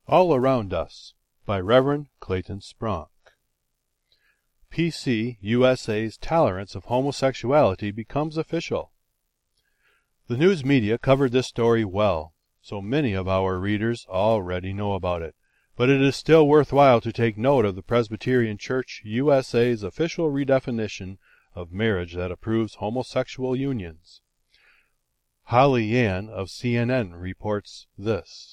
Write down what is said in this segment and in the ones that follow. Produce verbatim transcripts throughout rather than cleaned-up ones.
All Around Us by Reverend Clayton Spronk. P C U S A's tolerance of homosexuality becomes official. The news media covered this story well, so many of our readers already know about it, but it is still worthwhile to take note of the Presbyterian Church U S A's official redefinition of marriage that approves homosexual unions. Holly Yan of C N N reports this.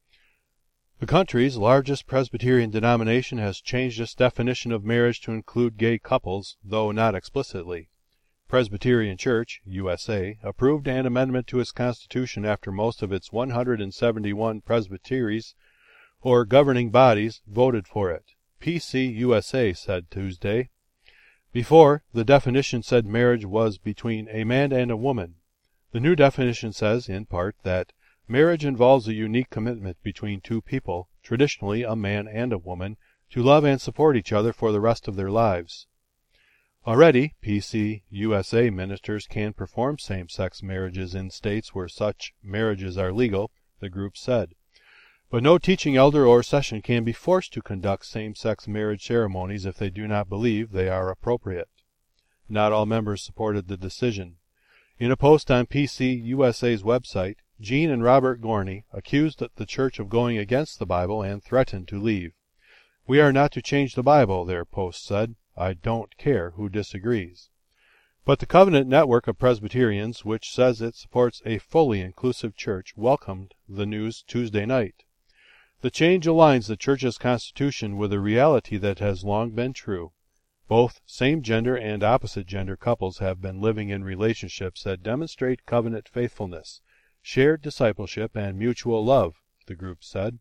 The country's largest Presbyterian denomination has changed its definition of marriage to include gay couples, though not explicitly. Presbyterian Church, U S A, approved an amendment to its constitution after most of its one hundred seventy-one presbyteries, or governing bodies, voted for it, P C U S A said Tuesday. Before, the definition said marriage was between a man and a woman. The new definition says, in part, that marriage involves a unique commitment between two people, traditionally a man and a woman, to love and support each other for the rest of their lives. Already, P C U S A ministers can perform same-sex marriages in states where such marriages are legal, the group said. But no teaching elder or session can be forced to conduct same-sex marriage ceremonies if they do not believe they are appropriate. Not all members supported the decision. In a post on P C U S A's website, Jean and Robert Gorney accused the church of going against the Bible and threatened to leave. "We are not to change the Bible," their post said. "I don't care who disagrees." But the Covenant Network of Presbyterians, which says it supports a fully inclusive church, welcomed the news Tuesday night. The change aligns the church's constitution with a reality that has long been true. Both same-gender and opposite-gender couples have been living in relationships that demonstrate covenant faithfulness, shared discipleship, and mutual love, the group said.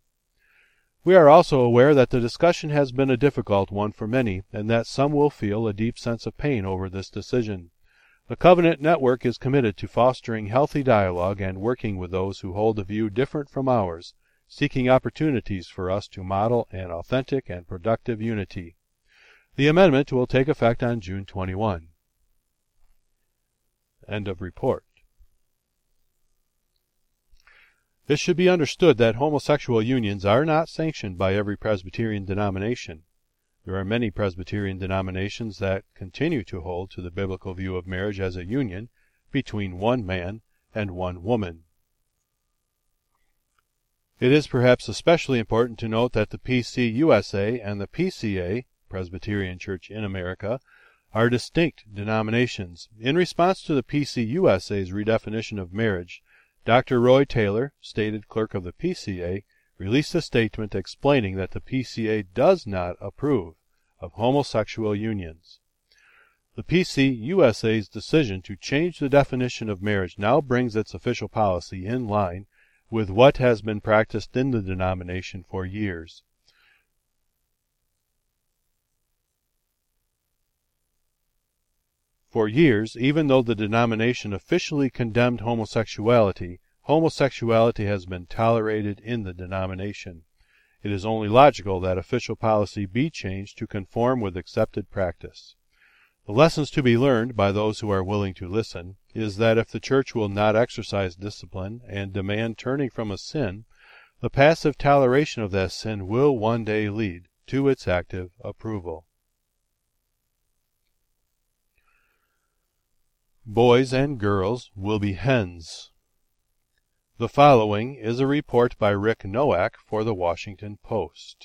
We are also aware that the discussion has been a difficult one for many, and that some will feel a deep sense of pain over this decision. The Covenant Network is committed to fostering healthy dialogue and working with those who hold a view different from ours, seeking opportunities for us to model an authentic and productive unity. The amendment will take effect on June twenty-first. End of report. It should be understood that homosexual unions are not sanctioned by every Presbyterian denomination. There are many Presbyterian denominations that continue to hold to the biblical view of marriage as a union between one man and one woman. It is perhaps especially important to note that the P C U S A and the P C A, Presbyterian Church in America, are distinct denominations. In response to the P C U S A's redefinition of marriage, Doctor Roy Taylor, stated clerk of the P C A, released a statement explaining that the P C A does not approve of homosexual unions. The P C U S A's decision to change the definition of marriage now brings its official policy in line with what has been practiced in the denomination for years. For years, even though the denomination officially condemned homosexuality, homosexuality has been tolerated in the denomination. It is only logical that official policy be changed to conform with accepted practice. The lessons to be learned by those who are willing to listen is that if the church will not exercise discipline and demand turning from a sin, the passive toleration of that sin will one day lead to its active approval. Boys and girls will be hens. The following is a report by Rick Nowak for the Washington Post.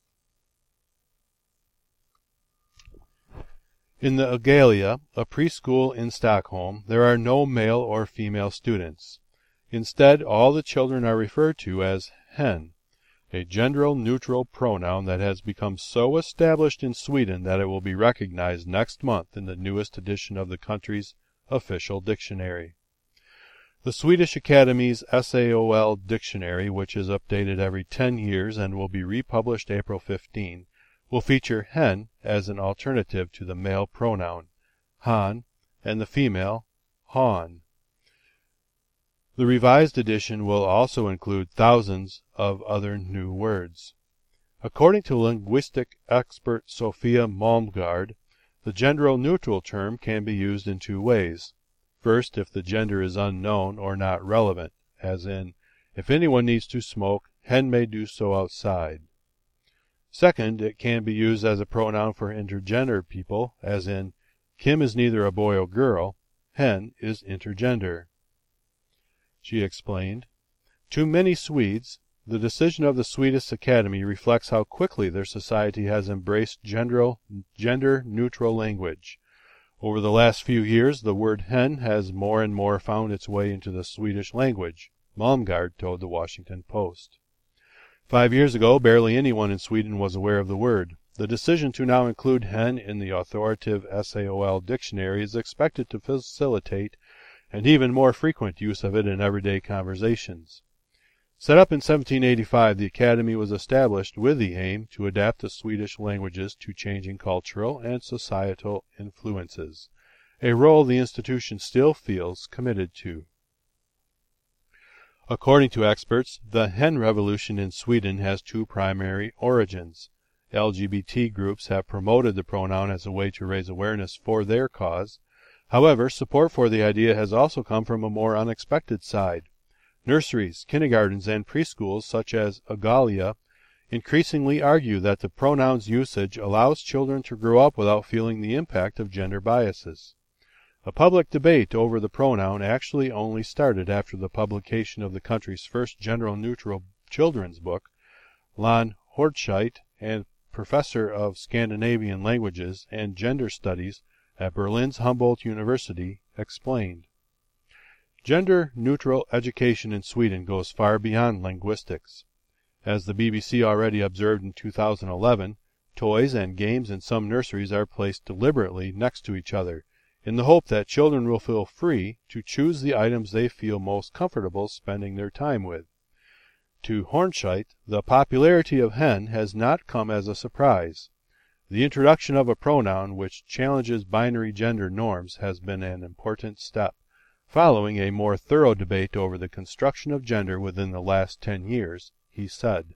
In the Agalia, a preschool in Stockholm, there are no male or female students. Instead, all the children are referred to as hen, a gender-neutral pronoun that has become so established in Sweden that it will be recognized next month in the newest edition of the country's official dictionary. The Swedish Academy's S A O L dictionary, which is updated every ten years and will be republished April fifteenth, will feature hen as an alternative to the male pronoun, han, and the female, han. The revised edition will also include thousands of other new words. According to linguistic expert Sophia Malmgaard, the gender-neutral term can be used in two ways. First, if the gender is unknown or not relevant, as in, if anyone needs to smoke, hen may do so outside. Second, it can be used as a pronoun for intergender people, as in, Kim is neither a boy or girl, hen is intergender. She explained, to many Swedes, the decision of the Swedish Academy reflects how quickly their society has embraced gender-neutral language. Over the last few years, the word hen has more and more found its way into the Swedish language, Malmgard told the Washington Post. Five years ago, barely anyone in Sweden was aware of the word. The decision to now include hen in the authoritative S A O L dictionary is expected to facilitate an even more frequent use of it in everyday conversations. Set up in seventeen eighty-five, the Academy was established with the aim to adapt the Swedish languages to changing cultural and societal influences, a role the institution still feels committed to. According to experts, the hen revolution in Sweden has two primary origins. L G B T groups have promoted the pronoun as a way to raise awareness for their cause. However, support for the idea has also come from a more unexpected side. Nurseries, kindergartens, and preschools such as Agalia increasingly argue that the pronoun's usage allows children to grow up without feeling the impact of gender biases. A public debate over the pronoun actually only started after the publication of the country's first gender-neutral children's book. Lon Hortscheit, a professor of Scandinavian languages and gender studies at Berlin's Humboldt University, explained. Gender-neutral education in Sweden goes far beyond linguistics. As the B B C already observed in two thousand eleven, toys and games in some nurseries are placed deliberately next to each other, in the hope that children will feel free to choose the items they feel most comfortable spending their time with. To Hornscheit, the popularity of hen has not come as a surprise. The introduction of a pronoun which challenges binary gender norms has been an important step, following a more thorough debate over the construction of gender within the last ten years, he said.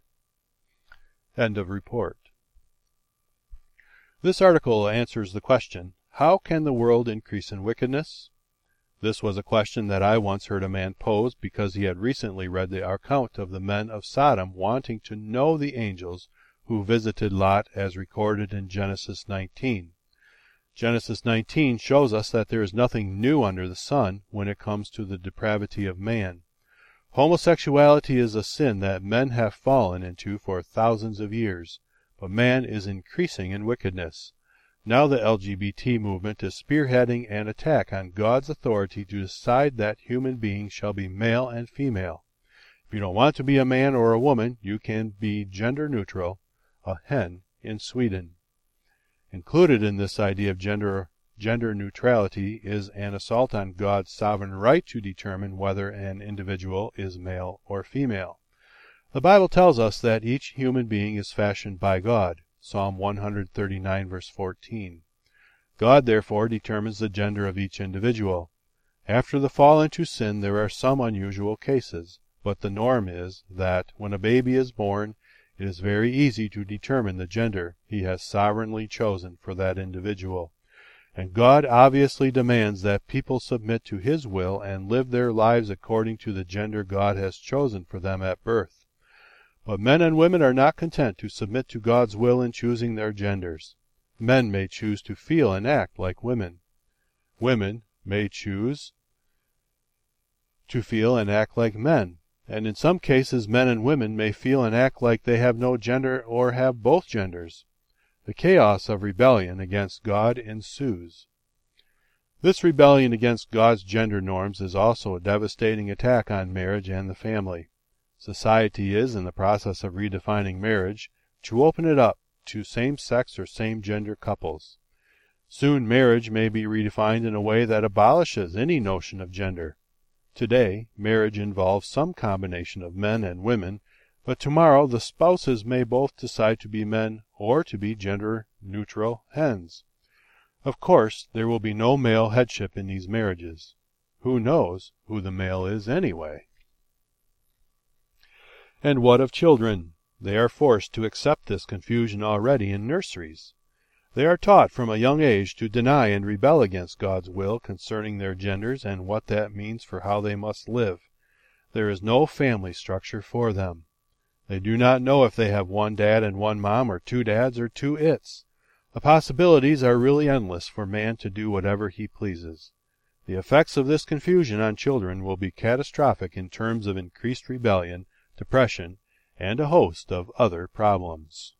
End of report. This article answers the question, how can the world increase in wickedness? This was a question that I once heard a man pose because he had recently read the account of the men of Sodom wanting to know the angels who visited Lot as recorded in Genesis nineteen. Genesis nineteen shows us that there is nothing new under the sun when it comes to the depravity of man. Homosexuality is a sin that men have fallen into for thousands of years, but man is increasing in wickedness. Now the L G B T movement is spearheading an attack on God's authority to decide that human beings shall be male and female. If you don't want to be a man or a woman, you can be gender neutral, a hen in Sweden. Included in this idea of gender gender neutrality is an assault on God's sovereign right to determine whether an individual is male or female. The Bible tells us that each human being is fashioned by God, Psalm one thirty-nine verse fourteen. God therefore determines the gender of each individual. After the fall into sin there are some unusual cases, but the norm is that when a baby is born, it is very easy to determine the gender he has sovereignly chosen for that individual. And God obviously demands that people submit to His will and live their lives according to the gender God has chosen for them at birth. But men and women are not content to submit to God's will in choosing their genders. Men may choose to feel and act like women. Women may choose to feel and act like men. And in some cases men and women may feel and act like they have no gender or have both genders. The chaos of rebellion against God ensues. This rebellion against God's gender norms is also a devastating attack on marriage and the family. Society is in the process of redefining marriage to open it up to same-sex or same-gender couples. Soon marriage may be redefined in a way that abolishes any notion of gender. Today, marriage involves some combination of men and women, but tomorrow the spouses may both decide to be men or to be gender-neutral hens. Of course, there will be no male headship in these marriages. Who knows who the male is anyway? And what of children? They are forced to accept this confusion already in nurseries. They are taught from a young age to deny and rebel against God's will concerning their genders and what that means for how they must live. There is no family structure for them. They do not know if they have one dad and one mom, or two dads or two its. The possibilities are really endless for man to do whatever he pleases. The effects of this confusion on children will be catastrophic in terms of increased rebellion, depression, and a host of other problems.